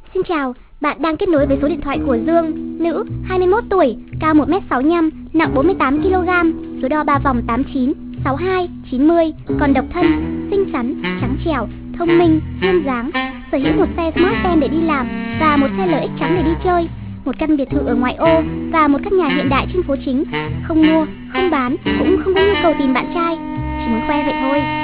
Xin chào, bạn đang kết nối với số điện thoại của Dương, nữ, 21 tuổi, cao 1m65, nặng 48kg, số đo 3 vòng 89, 62, 90, còn độc thân, xinh xắn, trắng trẻo, thông minh, duyên dáng, sở hữu một xe Smart Ten để đi làm và một xe LX trắng để đi chơi, một căn biệt thự ở ngoại ô và một căn nhà hiện đại trên phố chính. Không mua, không bán, cũng không có nhu cầu tìm bạn trai, chỉ muốn khoe vậy thôi.